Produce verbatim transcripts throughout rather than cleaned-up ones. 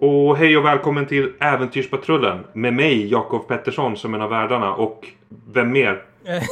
Och hej och välkommen till Äventyrspatrullen med mig, Jakob Pettersson, som en av värdarna. Och vem mer?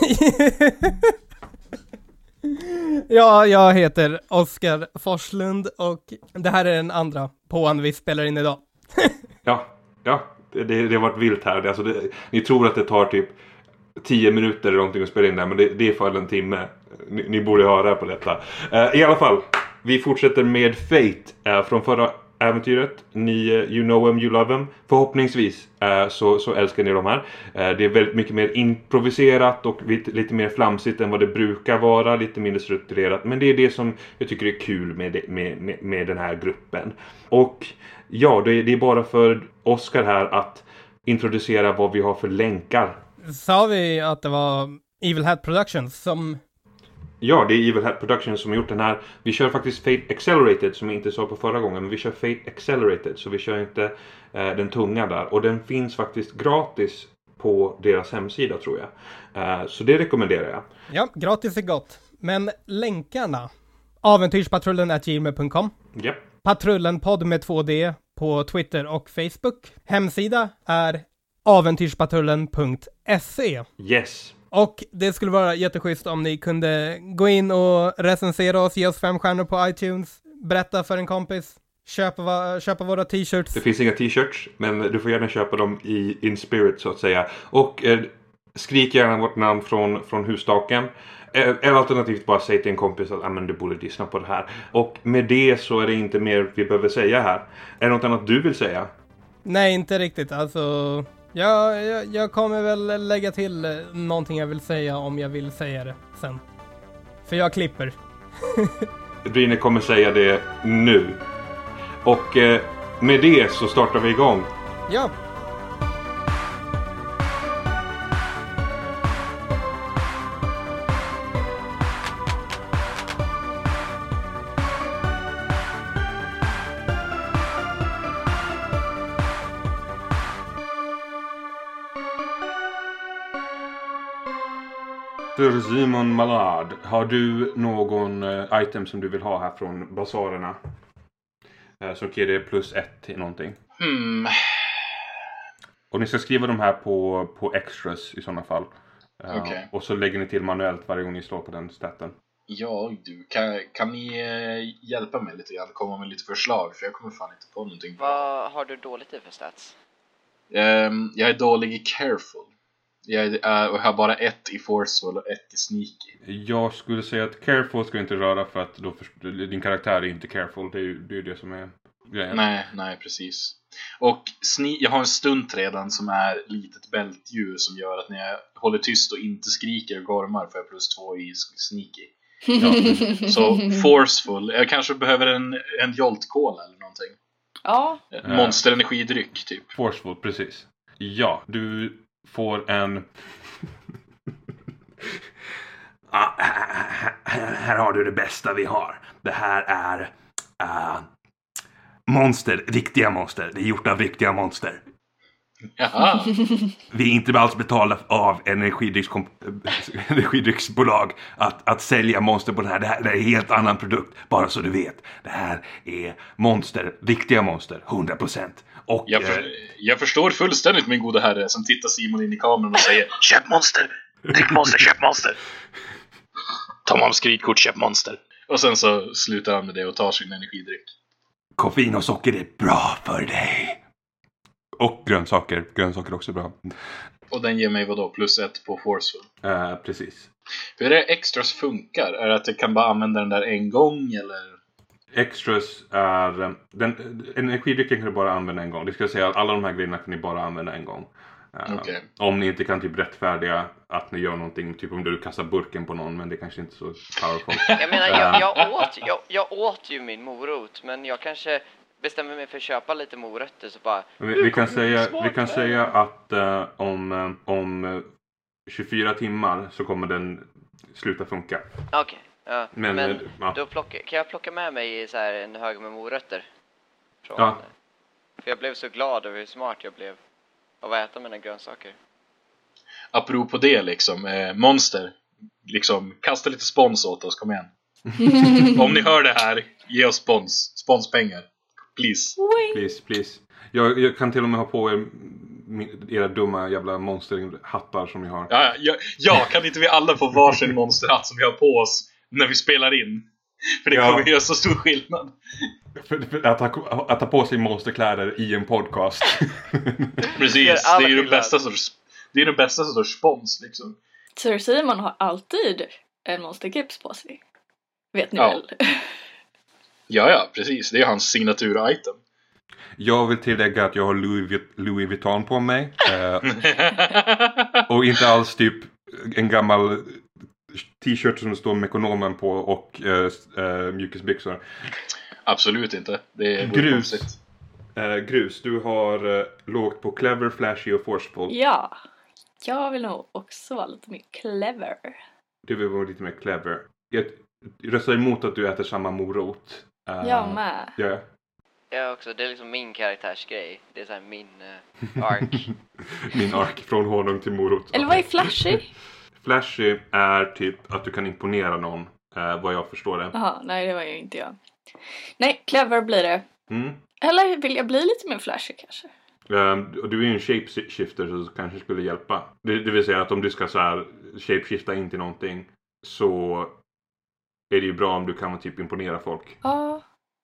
Ja, jag heter Oskar Forslund och det här är den andra påan vi spelar in idag. ja, ja, det, det har varit vilt här. Alltså det, ni tror att det tar typ tio minuter eller någonting att spela in där, men det, det är för en timme. Ni, ni borde höra på detta. Uh, I alla fall, vi fortsätter med Fate uh, från förra äventyret. Ni, uh, you know them, you love them. Förhoppningsvis uh, så, så älskar ni de här. Uh, det är väldigt mycket mer improviserat och lite, lite mer flamsigt än vad det brukar vara. Lite mindre strukturerat. Men det är det som jag tycker är kul med, det, med, med, med den här gruppen. Och ja, det, det är bara för Oskar här att introducera vad vi har för länkar. Sa vi att det var Evil Hat Productions som... Ja, det är Evil Hat Productions som har gjort den här. Vi kör faktiskt Fate Accelerated, som jag inte sa på förra gången. Men vi kör Fate Accelerated, så vi kör inte eh, den tunga där. Och den finns faktiskt gratis på deras hemsida, tror jag. Eh, så det rekommenderar jag. Ja, gratis är gott. Men länkarna. Aventyrspatrulen at gmail punkt com. Yep. Patrullenpodd med två D på Twitter och Facebook. Hemsida är aventyrspatrulen punkt se. Yes. Och det skulle vara jätteschysst om ni kunde gå in och recensera oss, ge oss fem stjärnor på iTunes, berätta för en kompis, köpa, köpa våra t-shirts. Det finns inga t-shirts, men du får gärna köpa dem i in spirit, så att säga. Och eh, skrik gärna vårt namn från, från husstaken. Eller alternativt bara säg till en kompis att ah, men du borde lyssna på det här. Och med det så är det inte mer vi behöver säga här. Är det något annat du vill säga? Nej, inte riktigt. Alltså, jag, jag, jag kommer väl lägga till någonting jag vill säga om jag vill säga det sen. För jag klipper. Brine kommer säga det nu. Och eh, med det så startar vi igång. Ja. Simon Malard, har du någon uh, item som du vill ha här från basarerna? Uh, som ger det plus ett till någonting. Hmm. Och ni ska skriva de här på, på extras i sådana fall. Uh, okay. Och så lägger ni till manuellt varje gång ni slår på den staten. Ja, du, kan, kan ni eh, hjälpa mig lite grann? Komma med lite förslag, för jag kommer fan inte på någonting. Vad har du dåligt i för stats? Um, jag är dålig i careful. Jag är, uh, och har bara ett i forceful och ett i sneaky. Jag skulle säga att careful ska inte röra, för att då för, din karaktär är inte careful. Det är ju det, är det som är grejen. Nej, nej, precis. Och sne- jag har en stunt redan som är litet bältdjur som gör att när jag håller tyst och inte skriker och gormar får jag plus två i sneaky. Ja. Så forceful. Jag kanske behöver en, en joltkola eller någonting. Ja. Monsterenergidryck typ. Forceful, precis. Ja, du får en... ah, här, här har du det bästa vi har. Det här är uh, monster, riktiga monster. Det är gjort av riktiga monster. Jaha. Vi är inte alls betalda av energidrycksbolag att, att sälja monster på den här. Det här. Det är en helt annan produkt, bara så du vet. Det här är monster, riktiga monster, hundra procent. Och, jag, för, jag förstår fullständigt, min gode herre, som tittar Simon in i kameran och säger: köp monster, drick monster, köp monster. Ta mamma skritkort, köp monster. Och sen så slutar han med det och tar sin energidryck. Koffein och socker är bra för dig. Och grönsaker, grönsaker är också bra. Och den ger mig vadå, plus ett på forceful? Uh, precis. Hur är det extras funkar? Är det att jag kan bara använda den där en gång, eller? Extras är... Den, energidrycken kan du bara använda en gång. Det ska säga att alla de här grejerna kan ni bara använda en gång. Uh, okay. Om ni inte kan typ rättfärdiga att ni gör någonting. Typ om du kastar burken på någon, men det är kanske inte så powerful. Jag menar, jag, jag, åt, jag, jag åt ju min morot, men jag kanske bestämmer mig för att köpa lite morötter så bara... Vi, vi, kan, säga, vi kan säga att uh, om, uh, om uh, tjugofyra timmar så kommer den sluta funka. Okej. Okay. Ja, men, men ja. Då plocka, kan jag plocka med mig så här en hög med morötter? Från, ja. För jag blev så glad över hur smart jag blev av att äta mina grönsaker. Apropå det liksom, eh, Monster, liksom, kasta lite spons åt oss, kom igen. Om ni hör det här, ge oss spons, sponspengar. Please. Please, please. Jag, jag kan till och med ha på er era dumma jävla monsterhattar som ni har. Ja, ja, ja, kan inte vi alla få varsin monsterhatt som vi har på oss när vi spelar in? För det Ja. kommer göra så stor skillnad. För, för att, ha, att ta på sig monsterkläder i en podcast. Precis, det är ju den bästa sorts, det är den bästa sorts spons liksom. Sir Simon har alltid en monsterkeps på sig. Vet ni Ja. väl? Ja, ja, precis. Det är hans signatur-item. Jag vill tillägga att jag har Louis, Vuit- Louis Vuitton på mig. Eh, och inte alls typ en gammal t-shirt som det står Mekonomen på och eh, eh, mjukisbyxor. Absolut inte. Det är Grus. konstigt. Eh, grus, du har eh, lågt på clever, flashy och forceful. Ja. Jag vill nog också vara lite mer clever. Du vill vara lite mer clever. Jag röstar emot att du äter samma morot. Eh, Jag med. Ja. Jag också, det är liksom min karaktärsgrej. Det är så här min uh, ark. Min ark från honung till morot. Eller vad är flashy? Flashy är typ att du kan imponera någon. Eh, vad jag förstår det. Jaha, nej det var ju inte jag. Nej, clever blir det. Mm. Eller vill jag bli lite mer flashy kanske? Um, och du är ju en shapeshifter så det kanske skulle hjälpa. Det, det vill säga att om du ska så här shapeshifta in till någonting så är det ju bra om du kan typ imponera folk. Ja.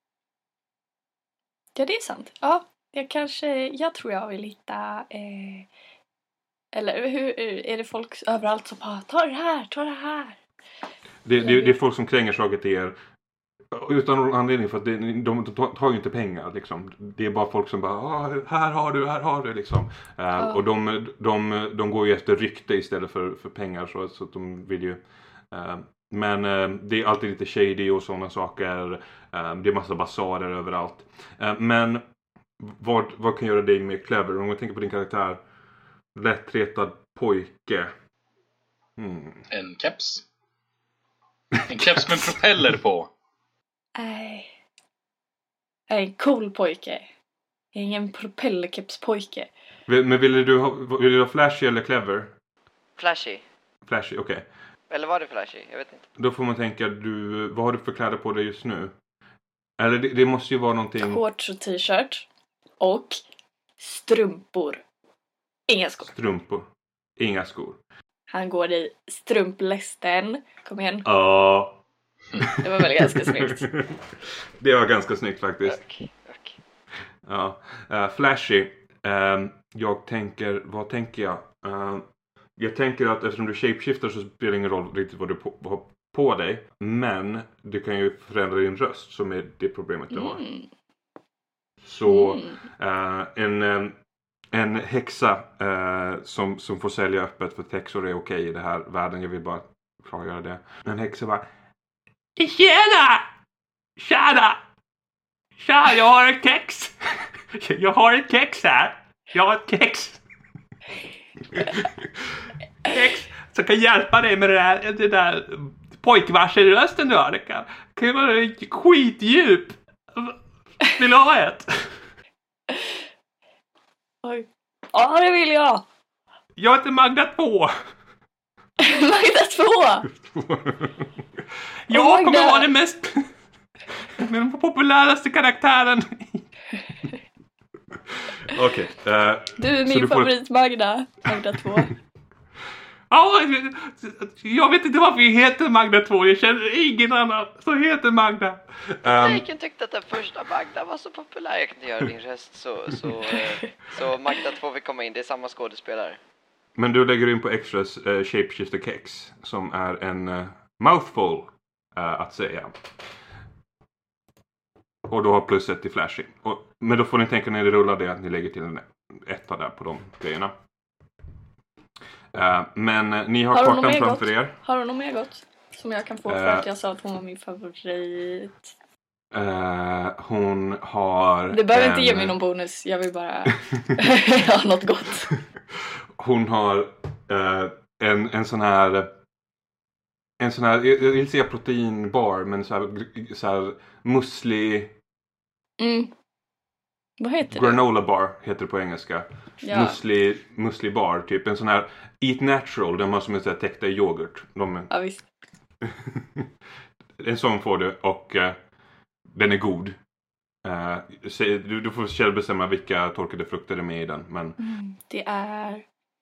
Ja, det är sant. Ja, jag kanske, jag tror jag vill hitta, eh, eller hur, är det folk överallt som bara, ta det här, ta det här. Det, det, det är folk som kränger saker till er utan någon anledning för att det, de, de tar ju inte pengar liksom. Det är bara folk som bara, ah, här har du, här har du liksom. Uh, Ja. Och de, de, de går ju efter rykte istället för, för pengar så, så att de vill ju... Uh, men uh, det är alltid lite shady och sådana saker. Uh, det är massa basarer överallt. Uh, men vad, vad kan göra dig mer clever? Om jag tänker på din karaktär. Lättretad pojke. Hmm. En keps. En keps med propeller på. Nej. Jag är en cool pojke. Jag är ingen propellerkepspojke. Men ville du ha, vill du ha flashy eller clever? Flashy. Flashy, okej. Okay. Eller var det flashy? Jag vet inte. Då får man tänka, du, vad har du för kläder på dig just nu? Eller det, det måste ju vara någonting... Shorts och t-shirt. Och strumpor. Inga skor. Strumpor. Inga skor. Han går i strumplästen. Kom igen. Ja. Det var väl ganska snyggt. Det var ganska snyggt faktiskt. Okej, okej. Ja. Uh, flashy. Um, jag tänker, vad tänker jag? Uh, jag tänker att eftersom du shapeshifter så spelar det ingen roll riktigt vad du på, har på dig. Men du kan ju förändra din röst som är det problemet du har. Mm. Så Mm. uh, en, um, en häxa uh, som, som får sälja öppet för att häxor är okej i den här världen. Jag vill bara klargöra det. En häxa bara, tjena! Tjena! Tja, jag har ett kex! Jag har ett kex här! Jag har ett kex! Kex som kan hjälpa dig med det där, det där pojkvarselrösten du har. Det kan, kan ju vara skitdjup. Vill du ha ett? Oj. Ja, det vill jag. Jag heter Magda två. Magda två. Jag Magda. kommer vara den mest... den populäraste karaktären. Okej. Okay, uh, Du är min favorit får... Magda. Magda två. Ja, jag vet inte varför jag heter Magda två. Jag känner ingen annan som heter Magda. Um, Jag tyckte att den första Magda var så populär. Jag kan inte göra din röst så, så, så Magda två vill komma in. Det är samma skådespelare. Men du lägger in på extras uh, Shapeshifter Kex som är en uh, mouthful uh, att säga. Och då har plus ett till flashy. Och, men då får ni tänka när ni rullar det att ni lägger till en etta där på de grejerna. Uh, men uh, ni har, har kartan framför er. Har hon något mer gott? Som jag kan få för uh, att jag sa att hon var min favorit. Uh, hon har... Du behöver en... inte ge mig någon bonus. Jag vill bara ha något gott. Hon har uh, en, en sån här... En sån här, jag vill säga proteinbar, men så här, så här musli... Mm. Vad heter granola det? bar heter det på engelska. Ja. Musli, musli bar, typ en sån här Eat Natural, de har som är så här täckta i yoghurt. De är... Ja, visst. En sån får du och uh, den är god. Uh, säg, du, du får själv bestämma vilka torkade frukter det är med i den. Men... Mm, det är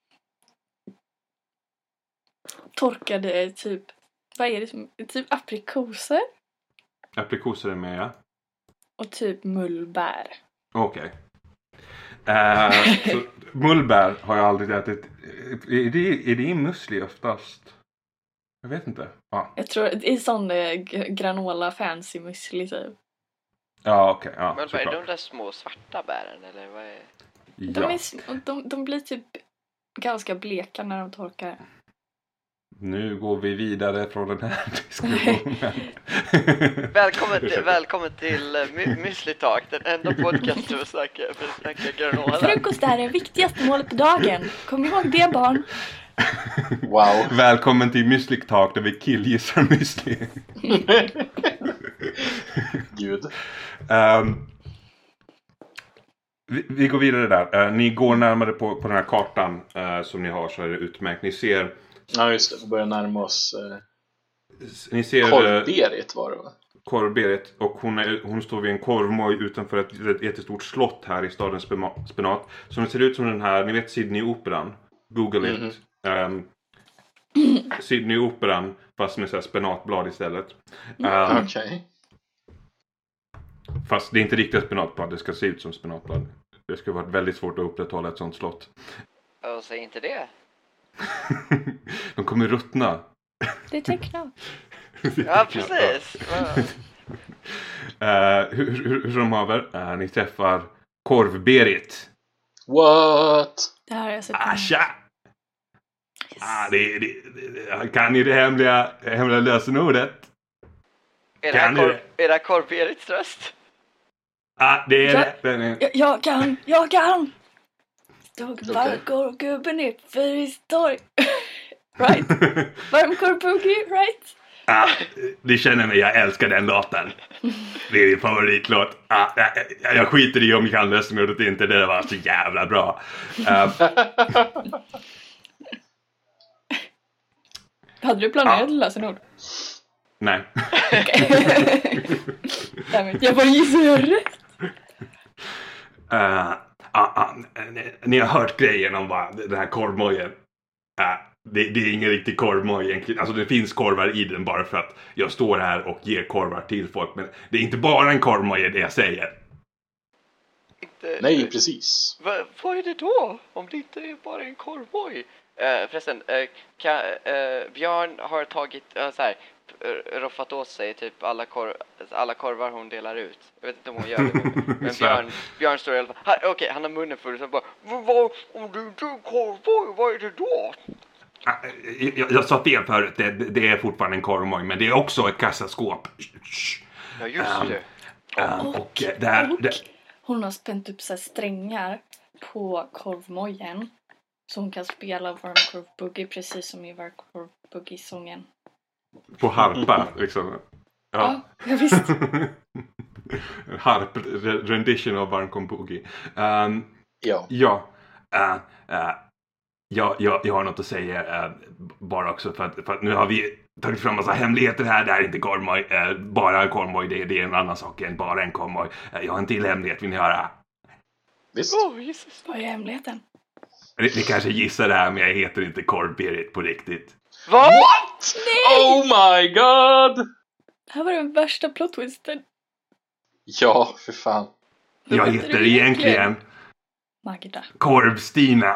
torkade typ, vad är det som, typ aprikoser Aprikoser är med, ja. och typ mullbär. Okej. Okay. Uh, mullbär har jag aldrig ätit. Är det, är det i müsli oftast? Jag vet inte. Ah. Jag tror det är sån eh, granola fancy müsli typ. Ja, okej. Okay. Ja, men vad är de där små svarta bären eller vad är... De, ja. är, de, de blir typ ganska bleka när de torkar. Nu går vi vidare från den här diskussionen. välkommen, till, välkommen till uh, My- Müsli Talk, den enda podcasten för snackar, för snackar granola. Frukost är det viktigaste målet på dagen. Kom ihåg det, barn. Wow. Välkommen till Müsli Talk där vi killgissar müsli. Gud. Um, vi, vi går vidare där. Uh, ni går närmare på, på den här kartan uh, som ni har, så är det utmärkt. Ni ser... Ja, just det. Vi börjar närma oss... Uh, ni ser... Korvberit var det, va? Korvberit. Och hon, är, hon står vid en korvmoj utanför ett, ett jättestort slott här i staden Spenat. Som ser ut som den här, ni vet Sydney-operan. Google it. Mm-hmm. Um, Sydney-operan, fast med så här spenatblad istället. Um, Okej. Okay. Fast det är inte riktigt spenatblad, det ska se ut som spenatblad. Det skulle vara väldigt svårt att upprätthålla ett sånt slott. Och säg inte det. De kommer ruttna. Det är tecknat. Ja, precis. uh, hur, hur, hur de haver? Uh, ni träffar Korvberit. What? Det här har jag sett. Ah, tja! Yes. Ah, det, det, det, kan ni det hemliga, hemliga lösenordet? Är det här, korv, är det här Korvberits röst? Ah, det är jag, det. Den är... Jag, jag kan, jag kan! Stod Okay. varmkorvgubben i Fyrhistorg. Right? Varmkorvboogie, right? Ah, det känner mig, jag älskar den låten. Det är min favoritlåt. Ah, jag, jag skiter i om jag kan lösenordet inte, det var så jävla bra. Uh, Hade du planerat ah. lösenord? Nej. Jag bara gissar rätt. Uh, uh, uh, ni, ni har hört grejen om vad den här korvmojen. Uh, det, det är ingen riktig korvmoj egentligen. Alltså det finns korvar i den bara för att jag står här och ger korvar till folk. Men det är inte bara en korvmoj, det jag säger. Inte, Nej, precis. Va, vad är det då? Om det inte är bara en korvmoj? Uh, förresten, uh, kan, uh, Björn har tagit uh, så här, uh, roffat åt sig typ alla, korv, alla korvar hon delar ut. Jag vet inte om hon gör det, men, men Björn, Björn står i alla fall. Okej, okay, han har munnen full så bara, vad, om du inte är en korvmoj, vad är det då? Jag, jag sa fel förut, det, det är fortfarande en korvmoj, men det är också ett kassaskåp. Ja, just um, det. Um, och, och, där, och där. hon har spänt upp så här strängar på korvmojen. Så hon kan spela varmkorvboogie precis som i varmkorvboogie-sången. På harpa, liksom. Ja, ja jag visst. Harp, rendition av varmkorvboogie. Um, ja. Ja. Uh, uh, ja, jag, jag har något att säga uh, bara också för att, för att nu har vi tagit fram massa hemligheter här. Det här är inte korvmoj, uh, bara en korvmoj, det, det är en annan sak än bara en korvmoj. Uh, jag har en till hemlighet, vill ni höra? Visst. Oh, Jesus. Vad är hemligheten? Ni, ni kanske gissar det här, men jag heter inte Korvberit på riktigt. Vad? What? Nej! Oh my god! Det här var den värsta plot twisten. Ja, för fan. Vad Jag heter heter du egentligen egentligen? Magda. Korv-Stina.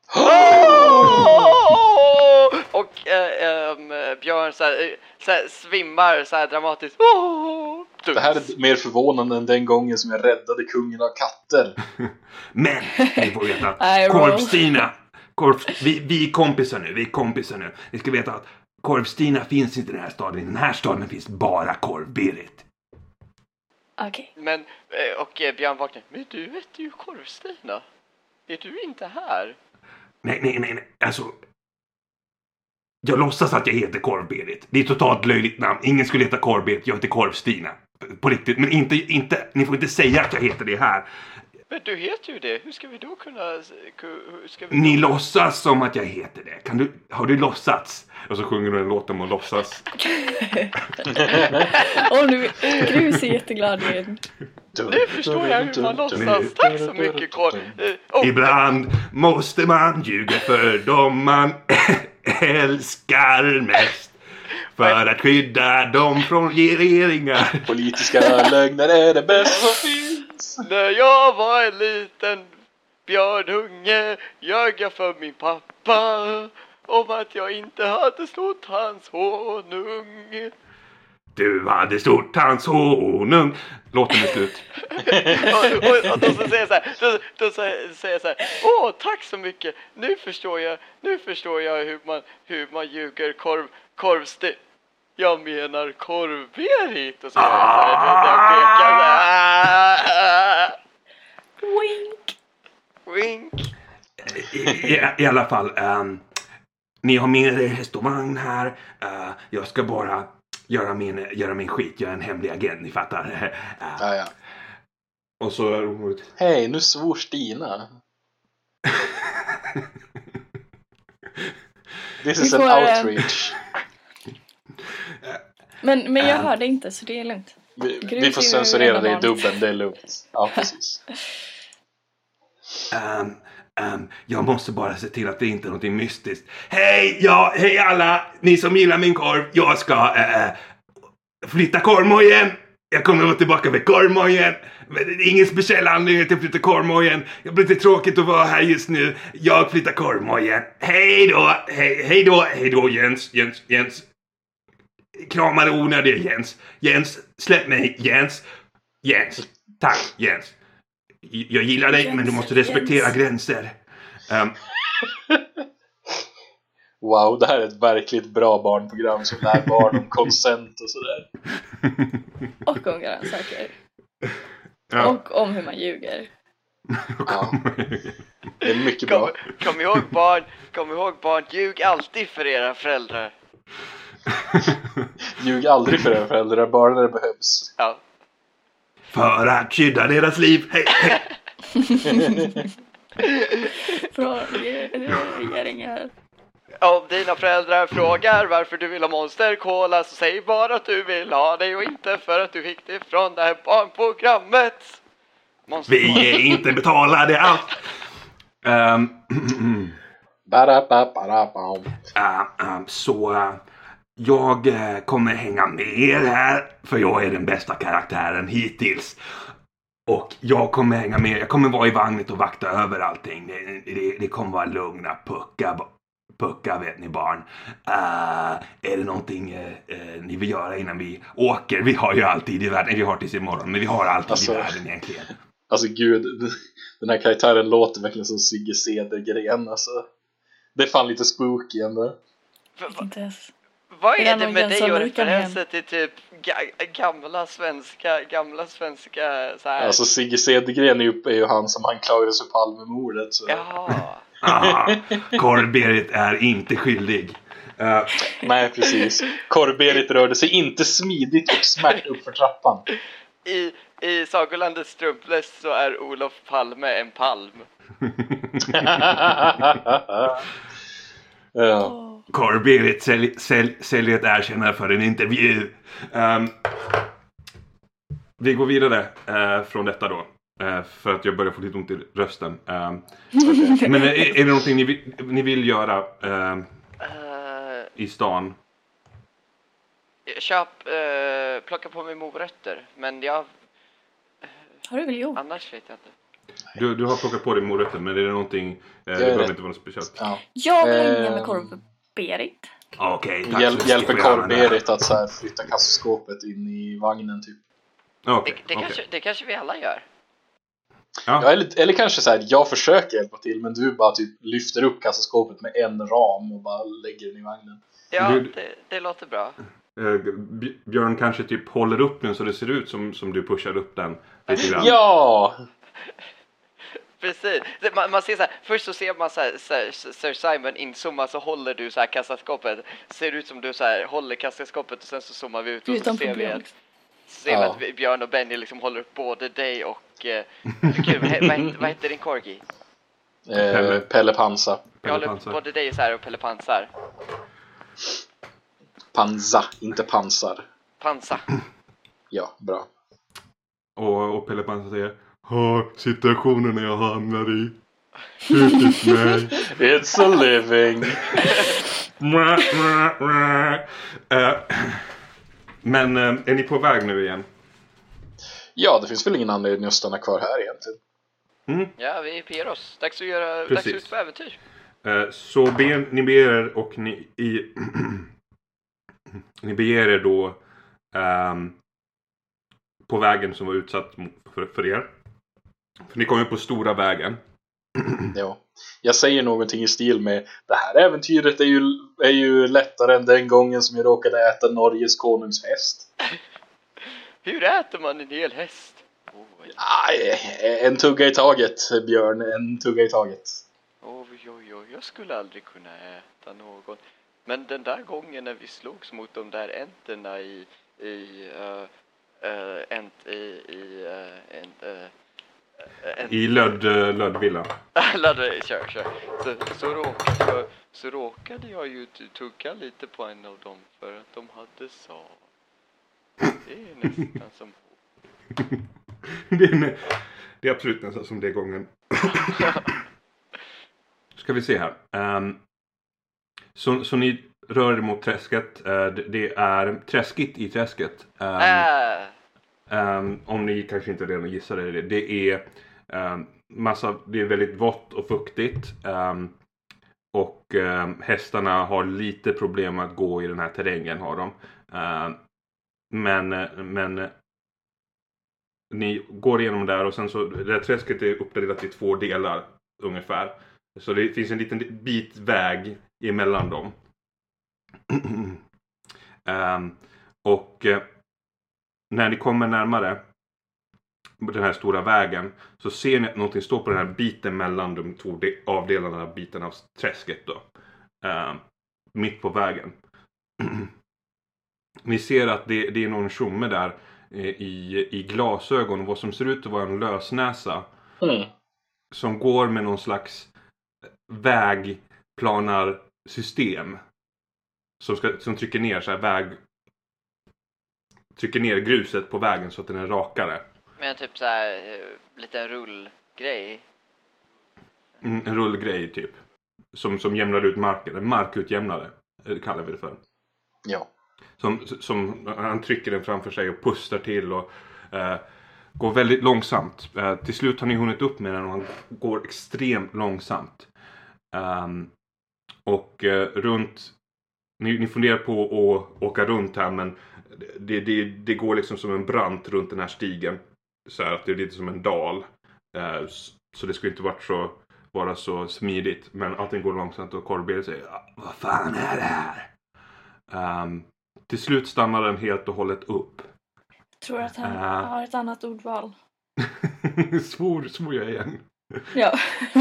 Oh! Och äh, ähm, Björn så här, så här, svimmar så här dramatiskt. Oh! Det här är mer förvånande än den gången som jag räddade kungen av katter. Men, ni får veta att I roll. Korv-Stina, Korv, vi, vi är kompisar nu, vi är kompisar nu. Ni ska veta att Korv-Stina finns inte i den här staden. I den här staden finns bara Korv-Berit. Okej. Okay. Men, äh, och äh, Björn vaknar. Men du vet ju Korv-Stina. Är du inte här? Nej, nej, nej, nej. Alltså, jag låtsas att jag heter Korv-Berit. Det är totalt löjligt namn. Ingen skulle heta Korv-Berit, jag heter Korv-Stina. På riktigt, men inte, inte, ni får inte säga att jag heter det här. men du heter ju det. Hur ska vi då kunna... Hur ska vi Ni då... låtsas som att jag heter det. Kan du, har du låtsats? Och så sjunger du en låt om att låtsas. Åh, nu Grus är jätteglad igen. Nu förstår jag hur man låtsas. Tack så mycket, Korv. Oh. Ibland måste man ljuga för dem man älskar mest. För att skydda dem från regeringar. Politiska lögner är det bästa som finns. När jag var en liten björnunge ljög jag för min pappa om att jag inte hade snott hans honung. Du hade stort hans honung. Låten är slut. och, och, och då så säger jag så här, då, då säger jag så här, åh, tack så mycket. Nu förstår jag, nu förstår jag hur man, hur man ljuger korv, korvste. Jag menar korv-Berit. Och så Ah! Wink. Wink. I, i, I alla fall, um, ni har med er hästovagn här. Uh, jag ska bara göra min, göra min skit. Jag är en hemlig agent, ni fattar. Uh, Ja, ja. och så är det roligt. Hej, nu svor Stina. This is Vi an får, eh, outreach. Men, men jag Äh. hörde inte, så det är lugnt. Vi, Grus vi får är ju censurera redan det i vanligt. dubben, det är lugnt. Ja, precis. Um, um, jag måste bara se till att det inte är någonting mystiskt. Hej, ja, hej alla ni som gillar min korv. Jag ska uh, flytta korvmojen. Jag kommer att vara tillbaka med korvmojen. Men det är ingen speciell anledning till att flytta korvmojen. Jag blir lite tråkigt att vara här just nu. Jag flyttar korvmojen. Hej då, hej, hej då, hej då Jens, Jens, Jens. Kramar onödiga Jens. Jens, släpp mig, Jens. Jens, tack Jens. Jag gillar dig, Jens, men du måste respektera Jens. gränser. Um, Wow, det här är ett verkligt bra barnprogram som lär barn om consent och sådär. Och om grönsaker. ja. Och om hur man ljuger. Ja. Det är mycket bra. Kom, kom ihåg barn, kom ihåg barn, ljug alltid för era föräldrar. Ljug aldrig för era föräldrar, bara när det behövs. Ja. För att skydda deras liv. Hej, hej. Från regeringar. Om dina föräldrar frågar varför du vill ha Monster Cola, så säg bara att du vill ha det och inte för att du fick det från det här barnprogrammet. Monster Cola. Vi är inte betalade alls. Um, Ba-da-ba-ba-da-bam. uh, um, så uh, jag uh, kommer hänga med er här. För jag är den bästa karaktären hittills. Och jag kommer hänga med. Jag kommer vara i vagnet och vakta över allting. Det, det, det kommer vara lugna pucka. Pucka, vet ni barn. Uh, är det någonting uh, uh, ni vill göra innan vi åker? Vi har ju alltid i världen. Vi har tills imorgon. Men vi har alltid Alltså, i världen egentligen. Alltså gud, den här karaktären låter verkligen som Sigge Cedergren. Alltså, det är fan lite spooky ändå. Inte ens. Vad Är är det det någon med Jens dig och Ulrika referenser till typ ga- gamla svenska, gamla svenska så här. Alltså Sigge Cedergren är ju, är ju han som anklagades för Palmemordet. Så. Jaha. Ah, Korv-Berit är inte skyldig. Uh, Nej, precis. Korv-Berit rörde sig inte smidigt och smärt upp för trappan. I, i Sagolandets strumpläst så är Olof Palme en palm. Ja. Åh. Korv-Berit sälj, sälj, säljer ett erkännande för en intervju. Um, vi går vidare uh, från detta då. Uh, för att jag börjar få lite ont i rösten. Um, Okay. men är, är det någonting ni vill, ni vill göra uh, Uh, i stan? köp, uh, plocka på mig morötter. Men jag, Har du väl gjort? annars vet jag inte. Du, du har plockat på dig morötter, men är det någonting... Uh, det är behöver det. inte vara något speciellt. Ja. Jag vill hänga Ehm. med korv för Berit. Okej, tack så Hjäl- mycket. hjälper Får jag använda- Korv-Berit att så här flytta kassaskåpet in i vagnen typ. Okej, Det, det, okej. kanske, det kanske vi alla gör. Ja, Ja. eller, eller kanske så här, jag försöker hjälpa till, men du bara typ lyfter upp kassaskåpet med en ram och bara lägger den i vagnen. Ja, Du- det, det låter bra. Uh, B- Björn kanske typ håller upp den så det ser ut som, som du pushar upp den lite grann. Ja! Precis. Det- Man, man ser så här, först så ser man så här, så här, Sir Simon inzoomar, så håller du så här kassaskåpet. Ser ut som du så här håller kassaskåpet och sen så zoomar vi ut och så Utan ser vi problem. att, ser vi Ja. att vi- Björn och Benny liksom håller upp både dig och och... Eh, gud, vad, vad, heter, vad heter din corgi? Eh, Pelle. Pelle Pansa. Jag håller både dig och, så här och Pelle Pansar. Panza, inte pansar. Pansa. Ja, bra. Och, och Pelle Pansar säger: ha, situationen jag hamnar i. Typiskt mig. It's a living. uh, men uh, är ni på väg nu igen? Ja, det finns väl ingen anledning att stanna kvar här egentligen. Mm. Ja, vi är oss. Dags att göra, Precis. dags ut på äventyr. Uh, så be, ni beger er och ni i ni beger er då um, på vägen som var utsatt för, för er. För ni kommer på stora vägen. Ja. Jag säger någonting i stil med: det här äventyret är ju, är ju lättare än den gången som jag råkade äta Norges konungshäst. Hur äter man en hel häst? Oh, Aj, en tugga i taget, Björn. En tugga i taget. Oj, oj, oj. Jag skulle aldrig kunna äta någon. Men den där gången när vi slogs mot de där änterna i... i uh, uh, ent, i... i uh, ent, uh, En... I löd, lödvilla. Löd, kör, kör. Så, så, råkade jag, så råkade jag ju tugga lite på en av dem för att de hade sav. Det är nästan som... det, är, det är absolut nästan som det gången. Ska vi se här. Um, så, så ni rör er mot träsket. Uh, det, det är träskigt i träsket. Um, äh. Um, om ni kanske inte redan gissade det. Det är um, massa, det är väldigt vått och fuktigt. Um, och um, hästarna har lite problem att gå i den här terrängen, har de. Um, men men ni går igenom där och sen så, det här träsket är uppdelat i två delar ungefär. Så det finns en liten bit väg emellan dem. um, och när ni kommer närmare den här stora vägen så ser ni att någonting står på den här biten mellan de två avdelarna av biten av träsket då. Uh, mitt på vägen. Ni ser att det, det är någon tjomme där eh, i, i glasögon och vad som ser ut att vara en lösnäsa. Mm. Som går med någon slags vägplanarsystem. Som, ska, som trycker ner så här väg... trycker ner gruset på vägen så att den är rakare. Men typ så här lite rullgrej. Mm, en rullgrej typ. Som, som jämnar ut marken. En markutjämnare kallar vi det för. Ja. Som, som han trycker den framför sig och pustar till och eh, går väldigt långsamt. Eh, till slut har ni hunnit upp med den och han går extremt långsamt. Um, och eh, runt... Ni, ni funderar på att åka runt här, men det, det, det går liksom som en brant runt den här stigen. Så här att det är lite som en dal. Uh, så det skulle inte varit så, vara så smidigt. Men allting går långsamt och Corbier säger: vad fan är det här? Um, till slut stannar den helt och hållet upp. Jag tror att han uh, har ett annat ordval. svor, svor jag igen. Ja.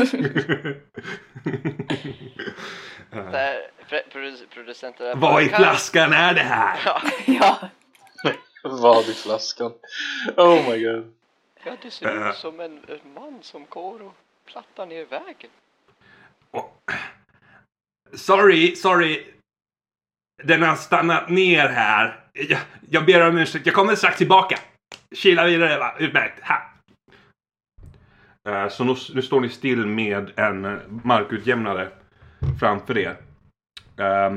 Där, produ- producenten Vad i flaskan är det här? Ja. Ja. Vad i flaskan? Oh my god. Ja, det ser ut som en, en man som går och plattar ner vägen. Oh. Sorry, sorry. Den har stannat ner här. Jag, jag ber om ursäkt. Jag kommer strax tillbaka. Kila vidare, va? Utmärkt. Ha. Uh, så nu, nu står ni still med en markutjämnare framför er. Um,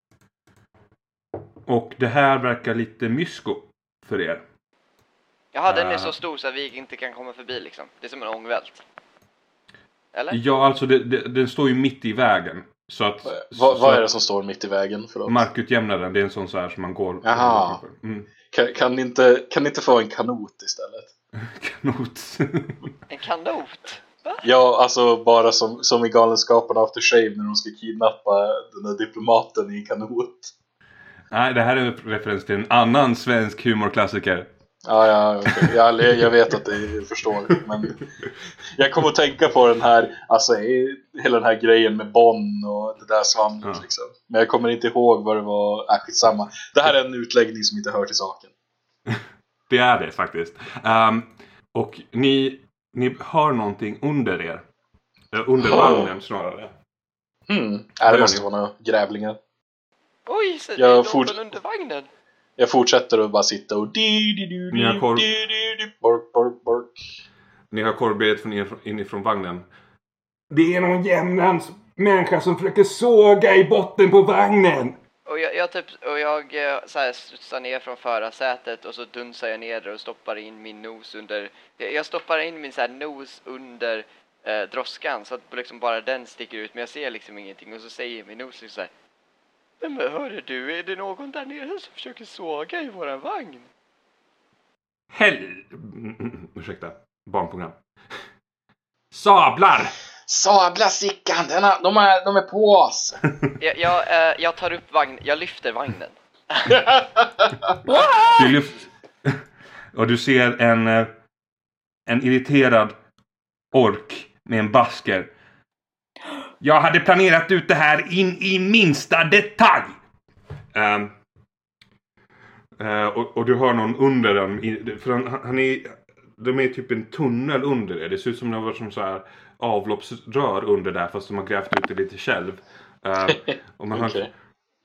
och det här verkar lite mysko för er. Jaha, den är Uh, så stor så att vi inte kan komma förbi liksom. Det är som en ångvält. Eller? Ja, alltså det, det, den står ju mitt i vägen. Så att, Vad så vad är det att som står mitt i vägen? Förlåt. markutjämnaren, det är en sån så här som man går... Jaha. Mm. Kan, kan, inte, kan inte få en kanot istället? Kanot. En kanot? Va? Ja, alltså bara som, som i Galenskaparna After Shave när de ska kidnappa den där diplomaten i en kanot. Nej, det här är en referens till en annan svensk humorklassiker. Ja, ja, okay. jag, jag vet att det, jag förstår. Men jag kommer att tänka på den här, alltså hela den här grejen med Bonn och det där svamlet Ja. liksom. Men jag kommer inte ihåg vad det var. Äh, skitsamma. Det här är en utläggning som inte hör till saken. Det är det faktiskt. Um, Och ni, ni hör någonting under er. Eller under vagnen snarare. Hmm. Ja, det måste vara några grävlingar. Oj, så det Jag är någon fort- under vagnen. Jag fortsätter att bara sitta och di di du Ni har korv. di di di bork bork bork. Ni har korvbetet från in, inifrån vagnen. Det är någon jämnans människa som försöker såga i botten på vagnen. Och jag, jag typ och jag eh, så här studsar ner från förarsätet och så dunsar jag ner och stoppar in min nos under. Jag jag stoppar in min så här nos under eh, droskan så att liksom bara den sticker ut, men jag ser liksom ingenting, och så säger min nos liksom så här: men hörru du, är det någon där nere som försöker såga i våran vagn? Hell... Mm, mm, ursäkta. Barnprogram. Sablar! Sabla Sickan, den har, de, är, de är på oss. Jag, jag, eh, jag tar upp vagn, jag lyfter vagnen. Du lyft... Och du ser en... eh, En irriterad ork med en basker. Jag hade planerat ut det här in i minsta detalj. Um, uh, och, och du hör någon under den. i- För han, han är... De är typ en tunnel under det. Det ser ut som det har varit som så här avloppsrör under där, fast de har grävt ut det lite själv. Uh, och man hör... Okej.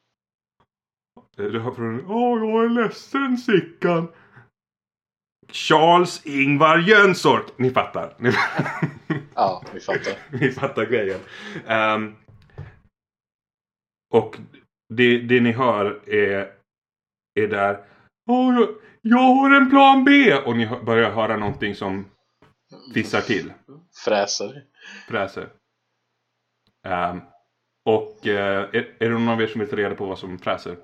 Du hör från... Åh, jag är ledsen, Sickan. Charles Ingvar Jönsork. Ni fattar. Ni, Ja, vi fattar. ni fattar grejen. Um, och det, det ni hör är, är där... Åh, jag, jag har en plan B! Och ni hör, börjar höra någonting som fissar till. Fräser. Fräser. Um, och uh, är, är det någon av er som vill ta reda på vad som fräser?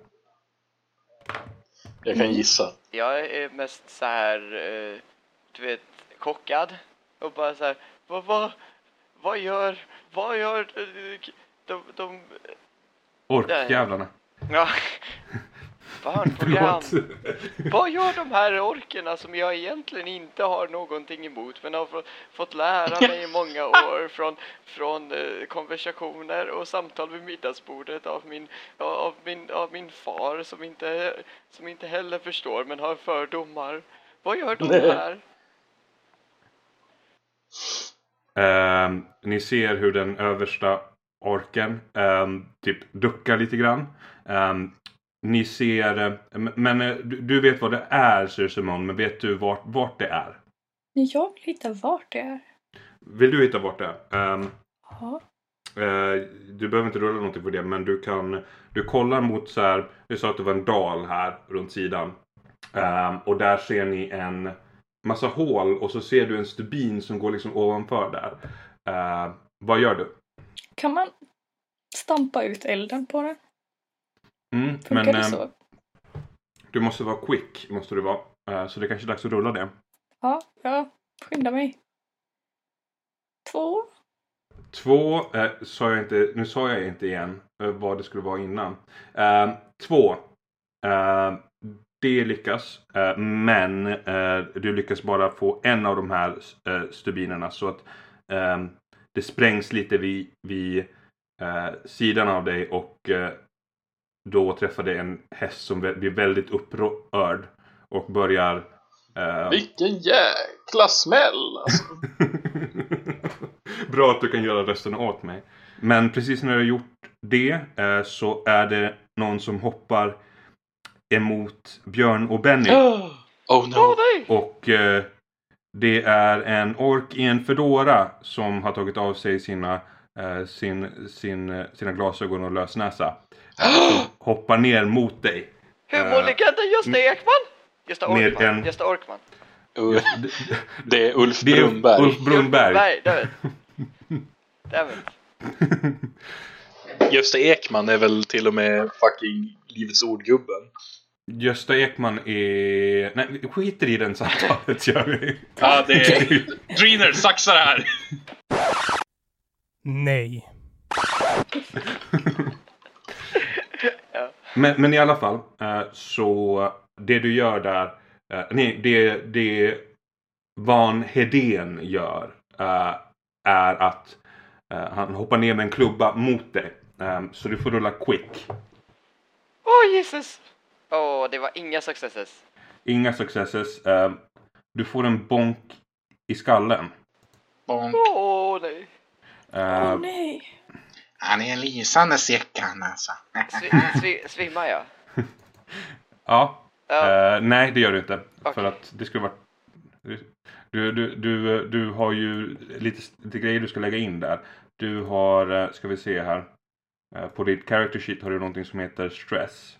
Jag kan gissa. Jag är mest så här, eh, du vet, chockad och bara så här, vad vad vad gör vad gör eh, de de Orkjävlarna. ja barnprogram. Förlåt. Vad gör de här orkerna som jag egentligen inte har någonting emot, men har få, fått lära mig i många år från från eh, konversationer och samtal vid middagsbordet av min av min av min far som inte som inte heller förstår men har fördomar. Vad gör de här? Um, ni ser hur den översta orken um, typ duckar lite grann. Um, ni ser, uh, men uh, du, du vet vad det är, Sir Simon, men vet du vart, vart det är? Jag vill hitta vart det är. Vill du hitta vart det är? Um, Ja. uh, du behöver inte rulla någonting på det, men du kan, du kollar mot så här, du sa att det var en dal här runt sidan. Um, och där ser ni en massa hål och så ser du en stubin som går liksom ovanför där. Uh, vad gör du? Kan man stampa ut elden på den? Mm, Funkar men det eh, så? du måste vara quick, måste du vara. Eh, så det är kanske är dags att rulla det. Ja, jag skyndar mig. Två. Två, eh, sa jag inte, nu sa jag inte igen eh, vad det skulle vara innan. Eh, två, eh, det lyckas. Eh, men eh, du lyckas bara få en av de här eh, stubinerna så att eh, det sprängs lite vid, vid eh, sidan av dig och eh, då träffar det en häst som blir väldigt upprörd och börjar... Eh... Vilken jäkla smäll! Alltså. Bra att du kan göra rösten åt mig. Men precis när du har gjort det eh, så är det någon som hoppar emot Björn och Benny. Oh no! Åh nej! Och eh, det är en ork i en fedora som har tagit av sig sina, eh, sin, sin, sina glasögon och lösnäsa. Som hoppar ner mot dig. Humorlegenden Gösta Ekman! Gösta med Orkman. en- Gösta Orkman. Uh, det är Ulf Det är Brunnberg. Ulf Brunnberg. Nej, David. David. Gösta Ekman är väl till och med fucking Livets Ordgubben. Gösta Ekman är... Nej, vi skiter i den samtalet, gör vi. Ja, det är... Dreener, saxa det här! Nej. Men, men i alla fall, eh, så det du gör där, eh, nej, det, det Van Hedén gör eh, är att eh, han hoppar ner med en klubba mot dig. Eh, så du får rulla quick. Åh, oh, Jesus! Åh, oh, det var inga successes. Inga successes. Eh, du får en bonk i skallen. Bonk. Åh nej. Eh, Åh nej. Han är en lysande säckan alltså. Svi- svi- Svimmar jag? ja. Ja. Eh, nej, det gör du inte. Okej. För att det skulle vara... Du, du, du, du har ju lite, lite grejer du ska lägga in där. Du har, eh, ska vi se här. Eh, på ditt character sheet har du någonting som heter stress.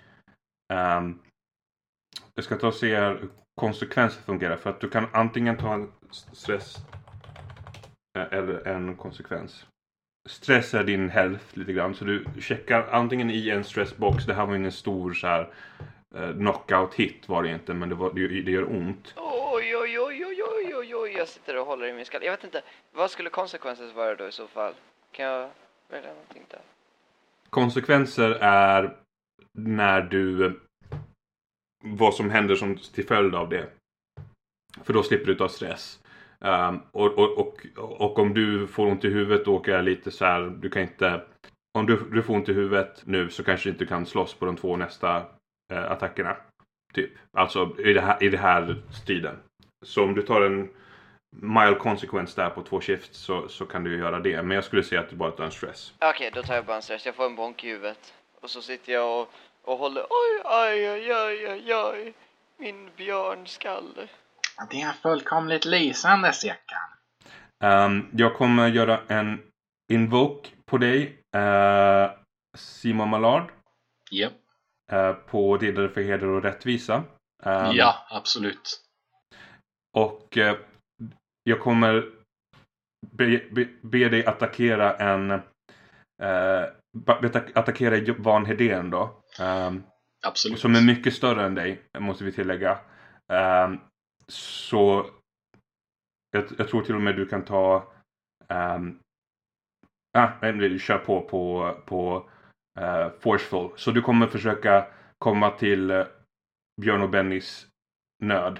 Um, jag ska ta och se hur konsekvenser fungerar. För att du kan antingen ta en stress eh, eller en konsekvens. Stress är din health lite grann. Så du checkar antingen i en stressbox. Det här var ingen stor så här eh, knockout hit var det inte. Men det, var, det, det gör ont. Oj, oj, oj, oj, oj, oj, oj. Jag sitter och håller i min skalle. Jag vet inte, vad skulle konsekvenser vara då i så fall? Kan jag välja någonting där? Konsekvenser är när du... Vad som händer som till följd av det. För då slipper du ta stress. Um, och, och, och, och om du får ont i huvudet då åker jag lite så här. Du kan inte... Om du, du får ont i huvudet nu så kanske du inte kan slåss på de två nästa uh, attackerna. Typ. Alltså i det här, i det här striden. Så om du tar en mild consequence där på två shift så, så kan du ju göra det. Men jag skulle säga att du bara tar en stress. Okej, då tar jag bara en stress. Jag får en bonk i huvudet. Och så sitter jag och, och håller... Oj, oj, oj, oj, oj, oj. Min björnskalle. Det är fullkomligt lysande säckan. Um, jag kommer göra en invoke på dig. Uh, Simon Mallard. Japp. Uh, på Riddare för heder och rättvisa. Um, Ja, absolut. Och uh, jag kommer be, be, be dig attackera en... Uh, attackera Van Hedén då. Um, Absolut. Som är mycket större än dig, måste vi tillägga. Um, så jag, jag tror till och med du kan ta... Um, ah, nej, kör på på, på uh, forceful. Så du kommer försöka komma till uh, Björn och Bennys nöd.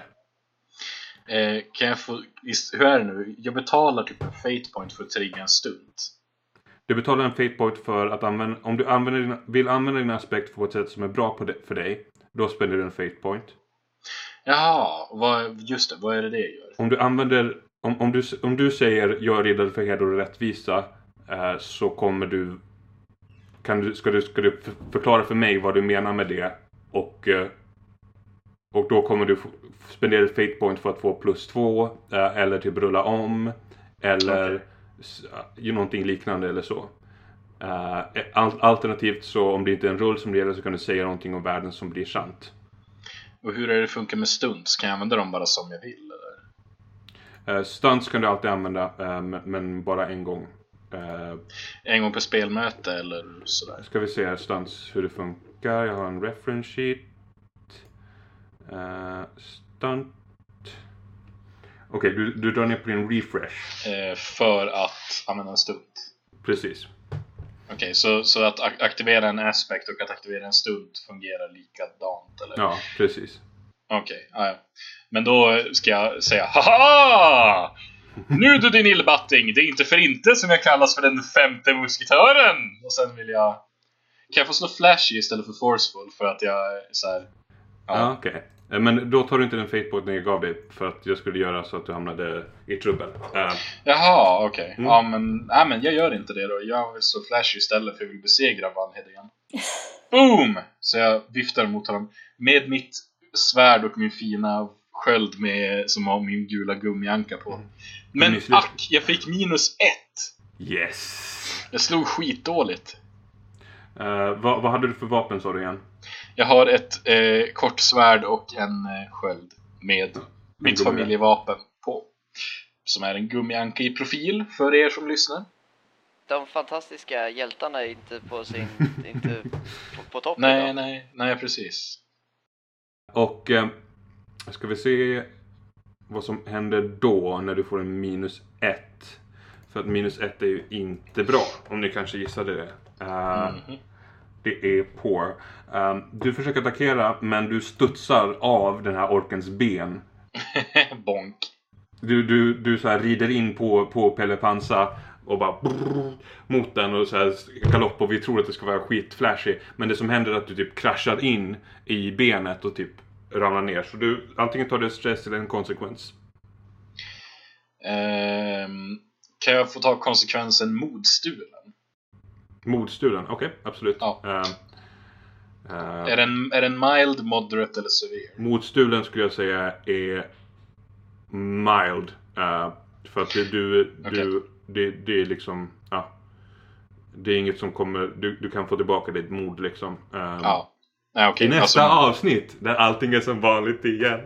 Eh, kan jag få... Hur är det nu? Jag betalar typ en fate point för att trigga en stund. Du betalar en fate point för att använda... Om du använder din, vill använda din aspekt på ett sätt som är bra på det, för dig. Då spenderar du en fate point. Jaha, vad, just det. Vad är det det gör? Om du använder... Om, om, du, om du säger jag är riddare för heder och rättvisa. Eh, så kommer du... Kan du, ska, du, ska du förklara för mig vad du menar med det. Och... Eh, och då kommer du spendera ett fate point för att få plus två. Eh, eller till rulla om. Eller... Okay. Ju någonting liknande eller så. Uh, alternativt så om det inte är en rull som det gäller så kan du säga någonting om världen som blir sant. Och hur är det funkar med stunts? Kan jag använda dem bara som jag vill? Eller? Uh, stunts kan du alltid använda uh, men bara en gång. Uh, en gång på spelmöte eller sådär. Ska vi se här stunts hur det funkar. Jag har en reference sheet. Uh, stunt. Okej, okay, du, du drar ner på din refresh. Eh, för att använda en stunt. Precis. Okej, okay, så, så att ak- aktivera en aspect och att aktivera en stunt fungerar likadant, eller? Ja, precis. Okej, okay, ja. Men då ska jag säga haha! Nu du din illbatting, det är inte för inte som jag kallas för den femte musketören! Och sen vill jag... Kan jag få slå flashy istället för forceful för att jag är så här... Ja, ja okej. Okay. Men då tar du inte den fate point jag gav dig för att jag skulle göra så att du hamnade i trubbel. Uh. Jaha, okej. Okay. Mm. Ja, men, ja, men jag gör inte det då. Jag vill slå flash istället för jag vill besegra Van Hedén. Boom! Så jag viftar mot honom med mitt svärd och min fina sköld med, som har min gula gummianka på. Mm. Men ack, jag fick minus ett. Yes! Jag slog skitdåligt. Uh, vad, vad hade du för vapen sa du igen? Jag har ett eh, kort svärd och en eh, sköld med mm. mitt familjevapen på. Som är en gummianka i profil för er som lyssnar. De fantastiska hjältarna är inte på sin inte på, på toppen. Nej, nej, nej, precis. Och eh, ska vi se vad som händer då när du får en minus ett. För att minus ett är ju inte bra, om ni kanske gissade det. Uh, mm-hmm. Det är poor. Um, du försöker attackera, men du studsar av den här orkens ben. Bonk. Du, du, du så här rider in på, på Pelle Pansa och bara brrr, mot den och så här galopp, och vi tror att det ska vara skitflashy. Men det som händer är att du typ kraschar in i benet och typ ramlar ner. Så du antingen tar det stress eller en konsekvens. Ehm, kan jag få ta konsekvensen mordstulen? Mordstulen, okej, okay, absolut. Ja. Uh, uh, är, den, är den mild, moderate eller severe? Mordstulen skulle jag säga är mild. Uh, för att det, du, okay. du, det, det är liksom... Ja, det är inget som kommer... Du, du kan få tillbaka ditt mord liksom. Um, ja. Nej, okay. I nästa alltså... avsnitt, där allting är som vanligt igen.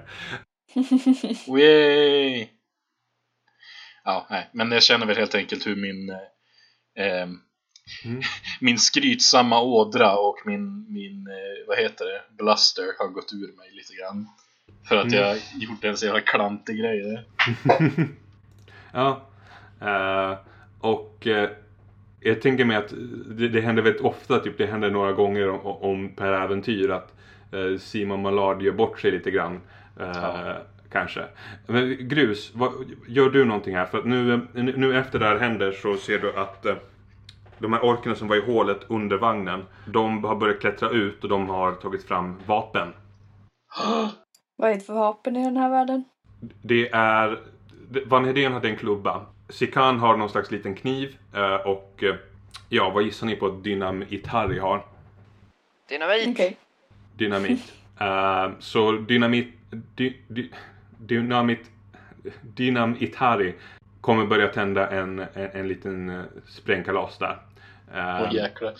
Yay! Ja, nej. Men jag känner väl helt enkelt hur min... Eh, mm. min skrytsamma ådra och min, min eh, vad heter det, bluster har gått ur mig lite grann. För att mm. jag gjort en så jävla klantig grej där. Ja. Uh, och uh, jag tänker mig att det, det händer väldigt ofta, typ det händer några gånger om, om per äventyr att uh, Simon Mallard gör bort sig lite grann. Uh, ja. Kanske. Men Grus, vad, gör du någonting här? För att nu, nu efter det här händer så ser du att uh, de här orkerna som var i hålet under vagnen, de har börjat klättra ut och de har tagit fram vapen. Vad är det för vapen i den här världen? Det är... Vanheden hade en klubba. Sikan har någon slags liten kniv. Och ja, vad gissar ni på att Dynamit Harry har? Dynamit! Okay. Dynamit. uh, så Dynamit... Dy, dy, dynamit... Dynamit Harry kommer börja tända en, en, en liten sprängkalas där. Åh uh, oh, jäklar.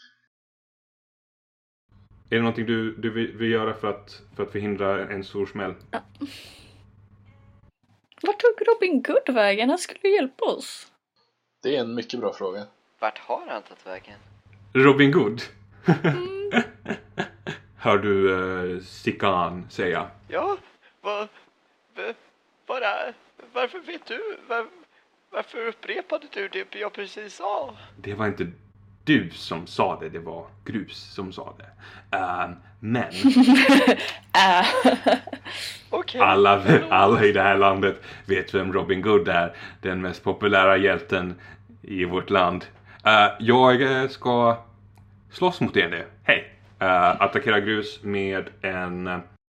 Är det någonting du, du vill, vill göra för att, för att förhindra en stor smäll? Ja. Vart tog Robin Hood vägen? Han skulle hjälpa oss. Det är en mycket bra fråga. Vart har han tagit vägen? Robin Hood? Mm. Hör du uh, Sikan säga? Ja, vad... Bara, varför vet du? Var, varför upprepade du det jag precis sa? Det var inte du som sa det, det var Grus som sa det. Uh, men... okay. alla, alla i det här landet vet vem Robin Hood är. Den mest populära hjälten i vårt land. Uh, jag ska slåss mot er det. Hej! Uh, attackera Grus med en...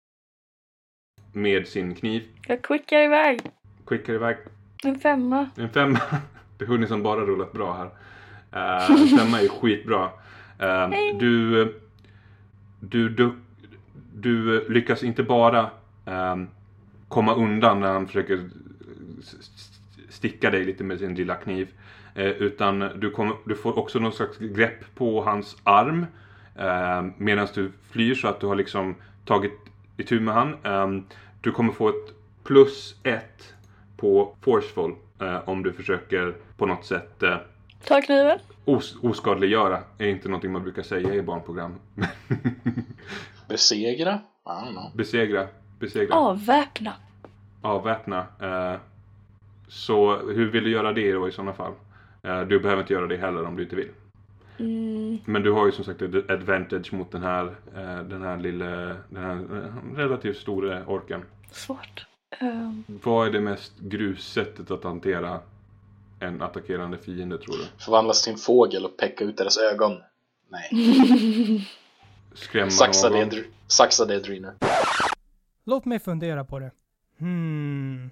Med sin kniv. Jag quickar iväg. Quickar iväg. En femma. En femma. Det har ni som bara rullat bra här. Uh, en femma är skitbra. Uh, du, du, du, du lyckas inte bara um, komma undan när han försöker sticka dig lite med sin lilla kniv. Uh, utan du, kommer, du får också någon slags grepp på hans arm. Uh, medan du flyr så att du har liksom tagit itu med han. Um, du kommer få ett plus ett på forceful uh, om du försöker på något sätt uh, ta kniven. Os- oskadliggöra är inte någonting man brukar säga i barnprogram. Besegra? I don't know. Besegra. Besegra. Avväpna. Avväpna. Uh, så hur vill du göra det då i sådana fall? Uh, du behöver inte göra det heller om du inte vill. Mm. Men du har ju som sagt ett advantage mot den här uh, den här lilla den här uh, relativt stora orken. Svårt. Um. Vad är det mest grussättet att hantera en attackerande fiende, tror du? Förvandlas till en fågel och pecka ut deras ögon. Nej. Skrämma saxa någon. Det, saxa det Dreener. Låt mig fundera på det. Hmm.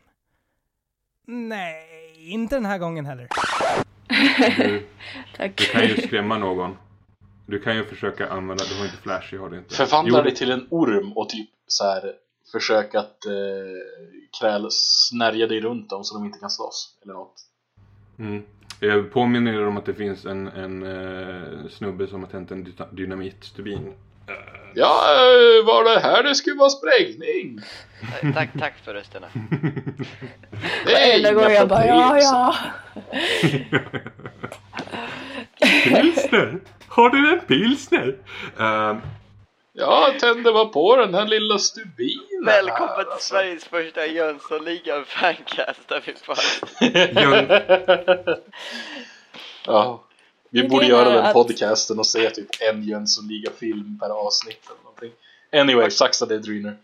Nej, inte den här gången heller. Du, Tack. du kan ju skrämma någon. Du kan ju försöka använda, du har inte flash, jag har det inte. Förvandla dig till en orm och typ så här försöka att eh, kräl snärja dig runt dem så de inte kan slåss eller något. Mm. Jag påminner er om att det finns en, en uh, snubbe som har tänt en dy- dynamitstubin. Uh, ja, var det här det skulle vara sprängning? Tack, tack för rösterna. Enda gången jag bara, ja, ja. Pilsner? Har du en pilsner? Uh, ja, tände var på den här lilla stubinen. Välkommen till Sveriges första Jönssonligan fancast där vi fast. Ja, vi Men borde det göra är den att- podcasten och se typ en Jönssonliga-film per avsnitt eller någonting. Anyway, saxa det Dreener.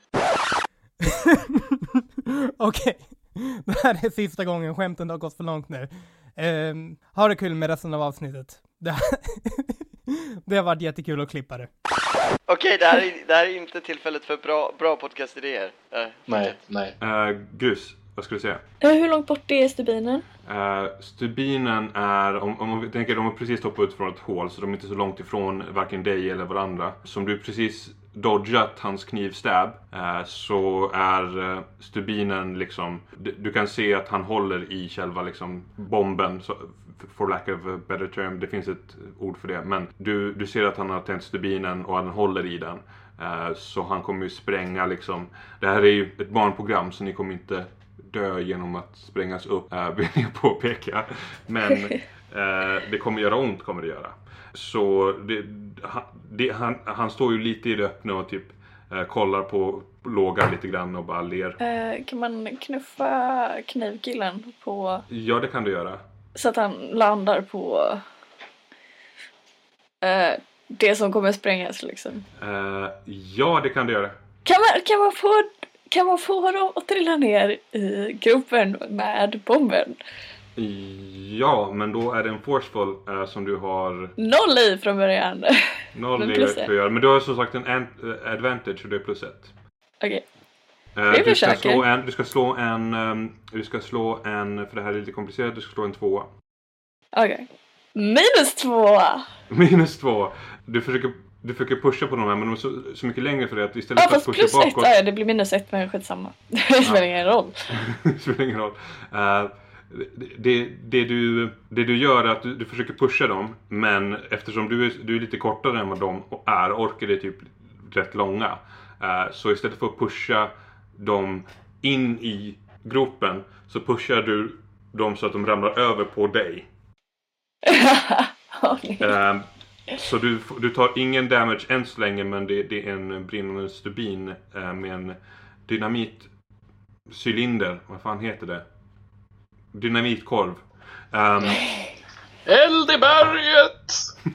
Okej, det här är sista gången skämten har gått för långt nu. Um, ha det kul med resten av avsnittet. Det, det har varit jättekul att klippa det. Okej, det, här är, det här är inte tillfället för bra, bra podcastidéer. Uh, Nej, nej. uh, Grus, Vad ska du säga? Eh, Hur långt bort är stubinen? Uh, stubinen är, om, om vi tänker, de har precis hoppat ut från ett hål, så de är inte så långt ifrån varken dig eller varandra. Som du precis dodgat hans knivstab, uh, så är uh, stubinen liksom, du, du kan se att han håller i själva liksom bomben, så, for lack of a better term, det finns ett ord för det, men du, du ser att han har tänt stubinen och han håller i den. Uh, så han kommer ju spränga liksom, det här är ju ett barnprogram så ni kommer inte dö genom att sprängas upp, äh, vill jag påpeka. Men äh, det kommer göra ont, kommer det göra. Så det, det, han, han står ju lite i det öppna och typ äh, kollar på lågan lite grann och bara ler. Eh, kan man knuffa knivkillen på... Ja, det kan du göra. Så att han landar på eh, det som kommer sprängas liksom. Äh, ja, det kan du göra. Kan man, kan man få... Kan man få dem att trilla ner i gropen med bomben? Ja, men då är det en forceful äh, som du har... Noll i från början. Noll i för att göra. Men du har som sagt en an- advantage och det är plus ett. Okej. Okay. Uh, du, ska slå en, du ska slå en... Um, du ska slå en... För det här är lite komplicerat. Du ska slå en tvåa. Okej. Okay. Minus två! Minus två. Du försöker... Du försöker pusha på de här, men de är så, så mycket längre för det att istället ja, för att pusha plus bakåt... Ett, ja, det blir minus ett, men skitsamma. Det spelar ingen roll. Det spelar ingen roll. Uh, det, det, du, det du gör är att du, du försöker pusha dem, men eftersom du är, du är lite kortare än vad de är, orkar det typ rätt långa. Uh, så istället för att pusha dem in i gropen, så pushar du dem så att de ramlar över på dig. Okay. Uh, Så du, du tar ingen damage än så länge, men det, det är en brinnande stubin eh, med en dynamitcylinder. Vad fan heter det? Dynamitkorv. Um, Eld i berget!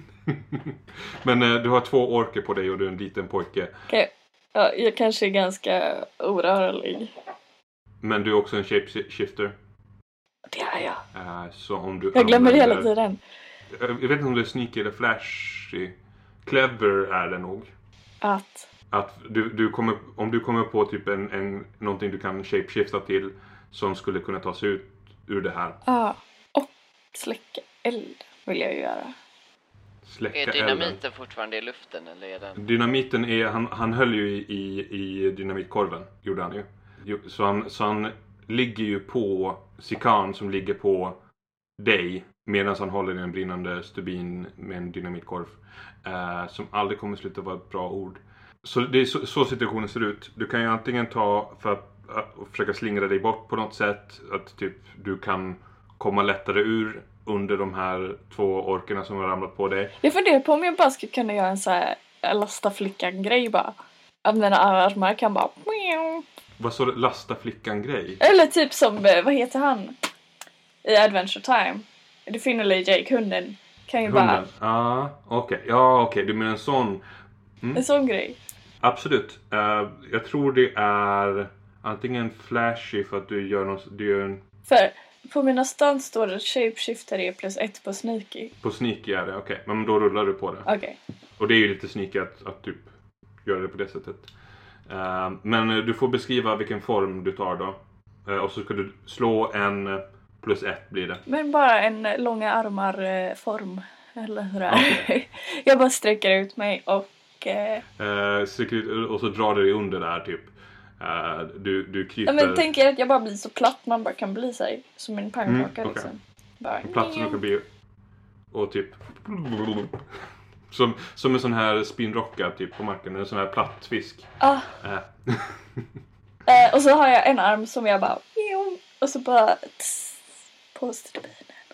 men eh, du har två orker på dig och du är en liten pojke. Okej, okay. Ja, jag kanske är ganska orörlig. Men du är också en shapeshifter. Det är jag. Uh, så om du jag glömmer använder, det hela tiden. Jag vet inte om det är sneaky eller flashy. Clever är det nog. Att? Att du, du kommer, om du kommer på typ en, en, någonting du kan shapeshifta till som skulle kunna ta sig ut ur det här. Ja, ah, och släcka eld vill jag göra. Släcka är dynamiten elden. Fortfarande i luften eller är den? Dynamiten är, han, han höll ju i, i, i dynamitkorven, gjorde han ju. Så han, så han ligger ju på Sikan som ligger på dig. Medan han håller i en brinnande stubin med en dynamitkorv. Eh, som aldrig kommer sluta vara ett bra ord. Så det är så, så situationen ser ut. Du kan ju antingen ta för att, att försöka slingra dig bort på något sätt. Att typ du kan komma lättare ur under de här två orkerna som har ramlat på dig. Jag funderar på om jag bara skulle kunna göra en så här lasta flickan-grej bara. Att mina armar kan bara... Vad så lasta flickan-grej? Eller typ som, vad heter han? I Adventure Time. Du finner Jake, hunden. Kan ju hunden. bara... Ah, okej. Okay. Ja, okej. Okay. Du menar en sån... Mm. En sån grej. Absolut. Uh, jag tror det är antingen flashy för att du gör något... Du gör en... För på mina stunts står det shapeshifter är plus ett på sneaky. På sneaky är det, okej. Okay. Men då rullar du på det. Okej. Okay. Och det är ju lite sneaky att, att typ göra det på det sättet. Uh, men du får beskriva vilken form du tar då. Uh, och så ska du slå en... Plus ett blir det. Men bara en långa armar eh, form. Eller hur det är. Okay. Jag bara sträcker ut mig och... Eh... Uh, sträcker ut, och så drar du dig under där typ. Uh, du, du kryper... Ja, men tänker att jag bara blir så platt man bara kan bli sig. Som en pannkaka mm, okay. liksom. Bara... Platt som du kan bli. Och typ... Som, som en sån här spinrocka typ på marken. En sån här platt fisk. Ah. Uh. uh, och så har jag en arm som jag bara... Och så bara... På stubinen.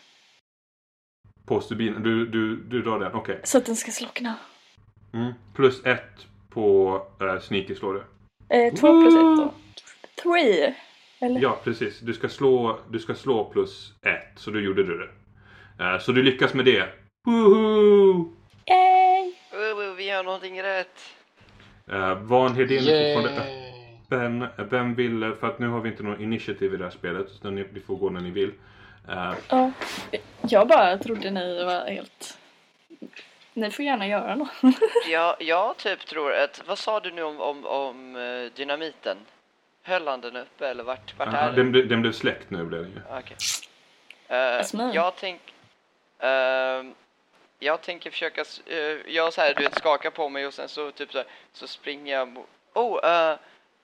På stubinen? Du, du, du drar den, okej. Okay. Så att den ska slockna. Mm. Plus ett på äh, sneaky slår du. Eh, två plus ett då. Three. Eller? Ja, precis. Du ska slå, du ska slå plus ett. Så då gjorde du det. Uh, så du lyckas med det. Woohoo! Yay! Uh, vi har någonting rätt. Uh, Vanheden är fortfarande öppen. Vem vill, för att nu har vi inte någon initiativ i det här spelet. Så ni, ni får gå när ni vill. Uh, ja, jag bara trodde ni var helt... Ni får gärna göra något. ja, jag typ tror att... Vad sa du nu om, om, om uh, dynamiten? höll han den uppe eller vart, vart Ja, är den, den? den blev släckt nu blev den ju. Okej. Eh, jag tänk... Uh, jag tänker försöka... Uh, jag så här, du vet, skaka på mig och sen så typ så, här, så springer jag... Mo- oh, uh,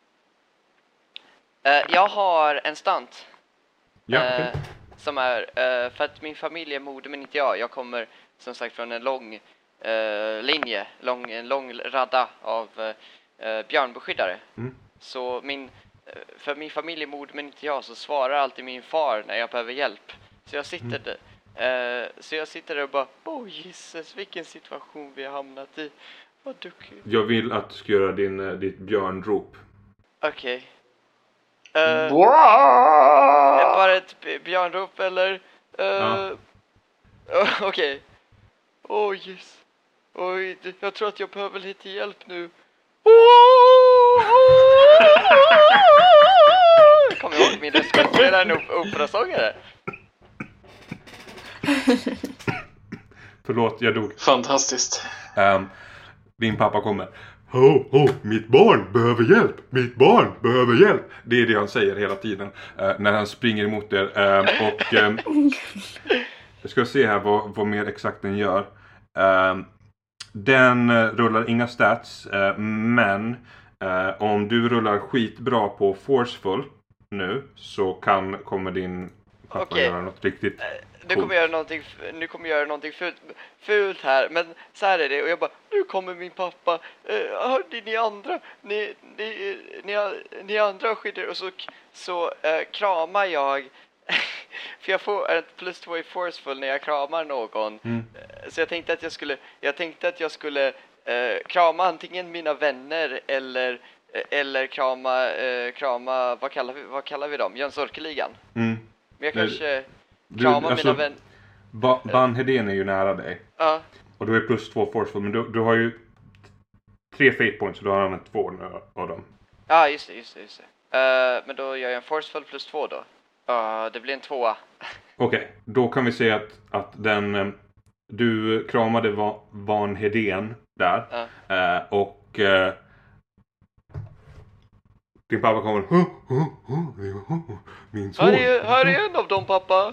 uh, jag har en stunt. Ja, Uh, okej. som är... Uh, för att min familj är moder men inte jag. Jag kommer som sagt från en lång uh, linje. Lång, en lång radda av uh, björnbeskyddare. Mm. Så min... För min familj är moder men inte jag, så svarar alltid min far när jag behöver hjälp. Så jag sitter Mm. där, uh, så jag sitter där och bara, oh Jesus, vilken situation vi har hamnat i. Vad duktig. Jag vill att du ska göra din, eh, ditt björnrop. Okej. Okay. Uh, Wow! bara ett b- björnrop eller? Uh, Ja. Okej. Okay. Oh yes. Oj, det- jag tror att jag behöver lite hjälp nu. Kom ihåg min röst, jag är en op- operasångare. Förlåt, jag dog. Fantastiskt. Um, din pappa kommer. Oh, oh, mitt barn behöver hjälp. Mitt barn behöver hjälp. Det är det han säger hela tiden. Uh, när han springer emot er. Um, och um, jag ska se här vad, vad mer exakt den gör. Um, den uh, rullar inga stats. Uh, men uh, om du rullar skitbra på forceful nu så kan, kommer din pappa Okej. göra något riktigt. Nu kommer jag göra någonting, nu kommer jag göra någonting fult, fult här, men så här är det. Och jag bara, nu kommer min pappa. Uh, hörde ni andra? Ni, ni, ni, ni andra skyddar. Och så, så uh, kramar jag. För jag får ett plus två i forceful när jag kramar någon. Mm. Uh, så jag tänkte att jag skulle, jag tänkte att jag skulle uh, krama antingen mina vänner eller eller krama, uh, krama vad kallar vi, vad kallar vi dem? Jöns Orkeligan. Mm. Men jag Nej, kanske du- krama alltså- mina vänner. Ba- Van Hedén är ju nära dig. Ja. Och du är plus två forceful. Men du, du har ju tre fate points. Så du har använt två nu av dem. Ja, just det, just det, just det. Uh, men då gör jag en forceful plus två då. Ja, det blir en tvåa. Okej, då kan vi se att, att den... eh, Du kramade Va- Van Hedén där. Ja. Eh, och... eh, din pappa kommer... "Huh, huh, huh, huh, min son. Här är, här är en av dem, pappa.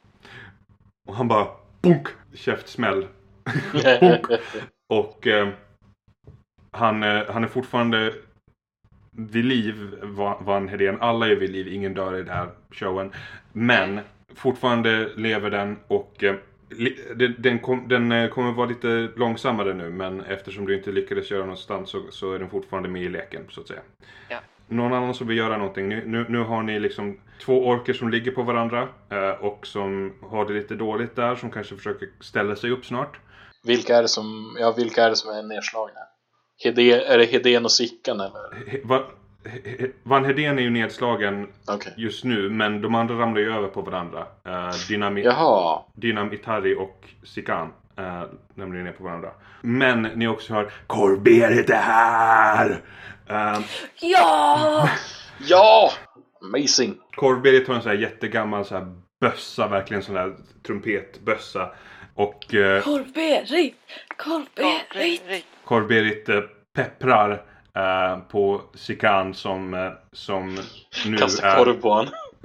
Och han bara... Bunk! Käftsmäll. Bunk! Och... Eh, han, eh, han är fortfarande... vid liv, Va- Van Hedén. Alla är vid liv, ingen dör i den här showen. Men fortfarande lever den och eh, li- den, den, kom, den eh, kommer vara lite långsammare nu. Men eftersom du inte lyckades göra någonstans så, så är den fortfarande med i leken, så att säga. Ja. Någon annan som vill göra någonting. Nu, nu, nu har ni liksom två orker som ligger på varandra eh, och som har det lite dåligt där, som kanske försöker ställa sig upp snart. Vilka är det som, ja, vilka är det som är nedslagna? Hedén, är det Hedén och Sickan eller? He, va, he, Van Hedén är ju nedslagen Okej. just nu, men de andra ramlar ju över på varandra. Uh, Dynami- Jaha. Dynam Itari och Sikan uh, nämligen ner på varandra. Men ni också hör Korberit är här! Uh, Ja! Ja! Amazing. Korberit har en sån här jättegammal så här bössa, verkligen sån här trumpetbössa. Och uh, Korberit! Korberit! Korberit uh, pepprar uh, på Sikan som, uh, som nu Kasta är... korv på han.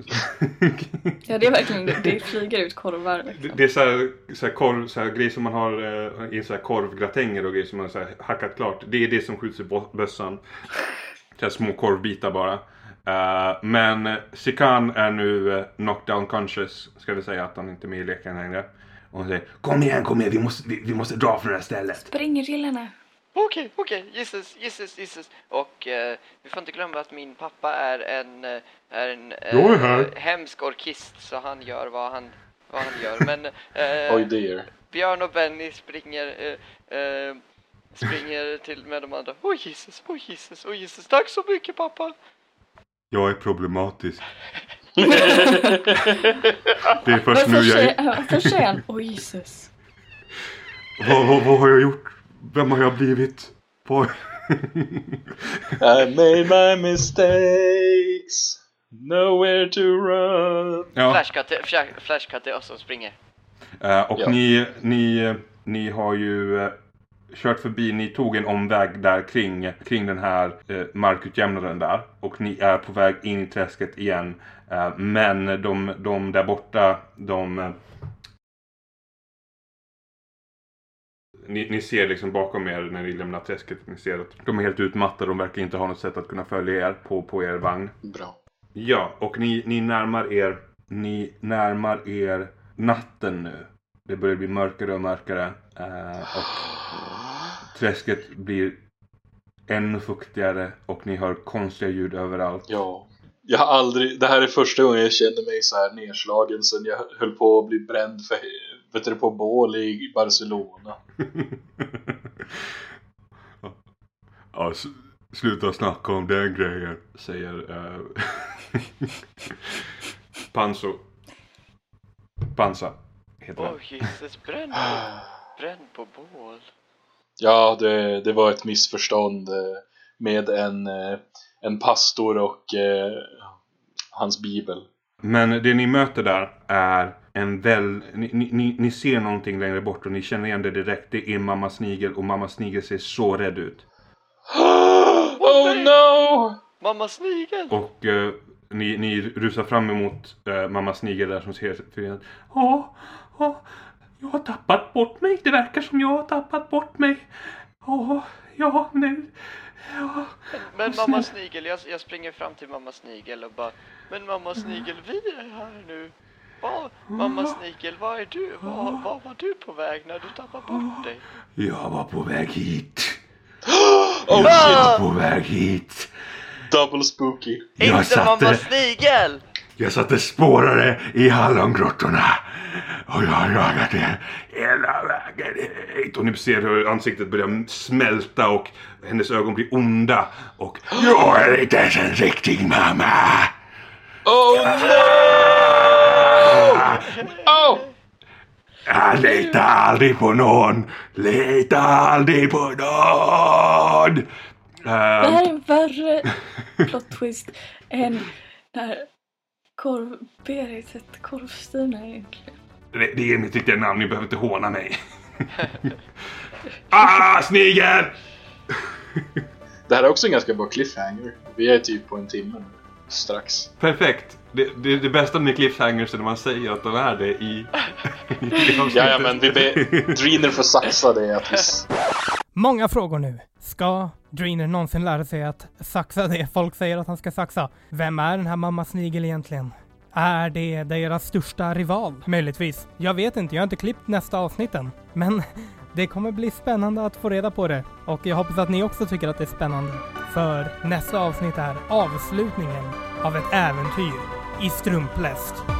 Ja, det är verkligen det. Det flyger ut korvar. Det, Liksom. det är så här, så här korv, så här grejer som man har eh, i så här korvgratänger och grejer som man så här hackat klart. Det är det som skjuts i bo- bössan. Så här små korvbitar bara. Uh, men eh, Sikan är nu uh, knocked down conscious. Ska vi säga att han inte är med i leken längre. Och hon säger, kom igen, kom igen, vi måste, vi, vi måste dra från det här stället. Spring grillarna. Okej, okej, Jesus, Jesus, Jesus. Och eh, vi får inte glömma att min pappa är en, eh, är en eh, Jag är här. hemsk orkist, så han gör vad han, vad han gör. Men eh, Oj, dear. Björn och Benny springer, eh, eh, springer till med de andra. Oj Jesus, oj Jesus, oj Jesus, tack så mycket pappa. Jag är problematisk. Det är först Men nu först jag är... är- först säger han, oj Jesus. vad, vad, vad har jag gjort? Vem har jag blivit? Vad... I made my mistakes. Nowhere to run. ja. Flashcut, flash- flashcut är oss som springer. Eh, och Ja. ni, ni, ni har ju... eh, kört förbi, ni tog en omväg där kring, kring den här eh, markutjämnaren där. Och ni är på väg in i träsket igen. Eh, men de, de där borta, de... Eh, ni, ni ser liksom bakom er när ni lämnar träsket, ni ser att de är helt utmattade. De verkar inte ha något sätt att kunna följa er på, på er vagn. Bra. Ja, och ni, ni närmar er, ni närmar er natten nu. Det börjar bli mörkare och mörkare. Eh, och träsket blir ännu fuktigare och ni hör konstiga ljud överallt. Ja, jag har aldrig, det här är första gången jag känner mig så här nedslagen sen jag höll på att bli bränd för, vet du, på bål i Barcelona. Ja, s- sluta snacka om den grejen, säger uh, Panso. Pansa heter Åh han. oh, Jesus, bränn på, bränn på bål. Ja, det, det var ett missförstånd eh, med en, eh, en pastor och eh, hans bibel. Men det ni möter där är en väl... Ni, ni, ni ser någonting längre bort och ni känner igen det direkt. Det är Mamma Snigel och Mamma Snigel ser så rädd ut. Oh no! Mamma Snigel! Och eh, ni, ni rusar fram emot eh, Mamma Snigel där som ser förvirrad. Ja, ja, jag har tappat bort mig. Det verkar som jag har tappat bort mig. Ja, ja, nu... Ja. Men Mamma Snigel, jag, jag springer fram till Mamma Snigel och bara, men Mamma Snigel, vi är här nu. Var, Mamma Snigel, var är du? Var, var var du på väg när du tappade bort dig? Jag var på väg hit. Oh, Jag var shit. på väg hit. Double spooky. Jag Inte Mamma satte, Snigel! jag satte spårare i hallongrottorna. Och jag jagade hela vägen hit. Och ni ser hur ansiktet börjar smälta och hennes ögon blir onda. Och jag är inte ens en riktig mamma. Oh no! Oh! Jag litar aldrig på någon. Lita aldrig på någon. Det här Uh, är en värre plot twist än när korv... Berit hette Korvstina egentligen. det, det är mitt riktiga namn, ni behöver inte håna mig. Ah, snigel! Det här är också en ganska bra cliffhanger. Vi är typ på en timme nu. Strax. Perfekt. Det, det, det bästa med cliffhangers är när man säger att de är det i... Ja, ja, men vi be... Dreener får saxa det att vi... Många frågor nu. Ska Dreener någonsin lära sig att saxa det folk säger att han ska saxa? Vem är den här Mamma Snigel egentligen? Är det deras största rival? Möjligtvis. Jag vet inte, jag har inte klippt nästa avsnitten. Men det kommer bli spännande att få reda på det. Och jag hoppas att ni också tycker att det är spännande. För nästa avsnitt är avslutningen av ett äventyr i Strumpläst.